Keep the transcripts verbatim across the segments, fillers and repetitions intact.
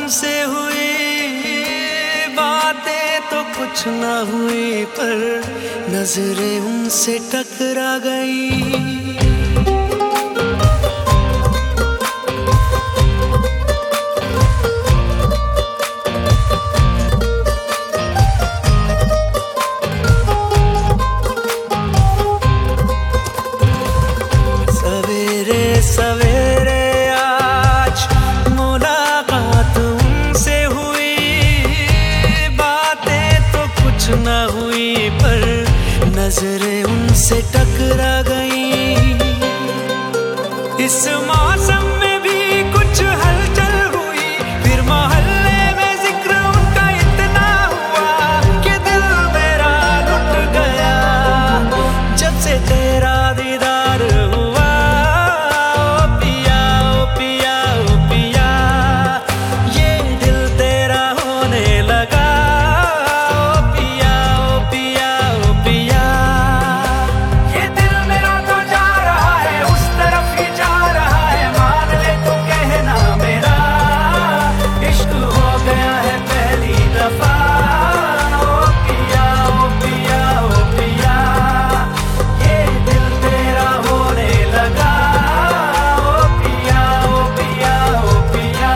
हमसे हुई बातें तो कुछ ना हुई, पर नजरें उनसे टकरा गई। सवेरे सवेरे आज मुलाकात उनसे हुई, बातें तो कुछ ना हुई, पर नजरें उनसे टकरा गई। इस मौसम में भी कुछ हलचल हुई, फिर मोहल्ले में जिक्र उनका इतना हुआ कि दिल मेरा लुट गया जब से तेरा दीदार हुआ। ओ पिया ओ पिया ओ पिया, ये दिल तेरा होने लगा। ओ पिया ओ पिया ओ पिया, ये दिल मेरा तो जा रहा है, उस तरफ ही जा रहा है। मान ले तू कहना मेरा, इश्क हो गया है पहली दफा। ओ पिया ओ पिया ओ पिया, ये दिल तेरा होने लगा। ओ पिया ओ पिया ओ पिया।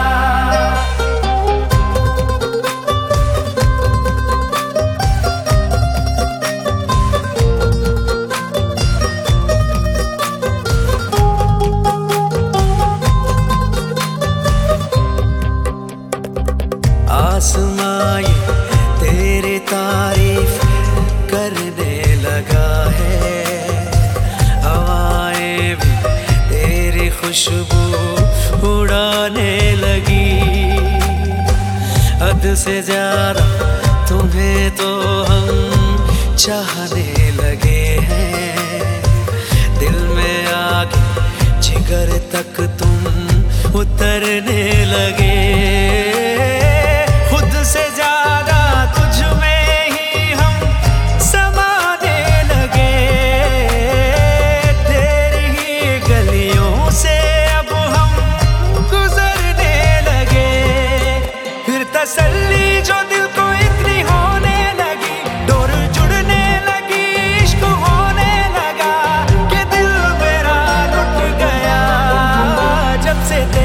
आसमां ये तेरी तारीफ करने लगा है, हवाएं भी तेरी खुशबू उड़ाने लगी। हद से ज्यादा तुम्हें तो हम चाहने लगे हैं, दिल में आके जिगर तक तुम उतरने लगे। खुद से ज्यादा तुझ में ही हम समाने लगे, तेरी ही गलियों से अब हम गुजरने लगे। फिर तसल्ली जो दिल को इतनी होने लगी, डोर जुड़ने लगी, इश्क होने लगा कि दिल मेरा लुट गया जब से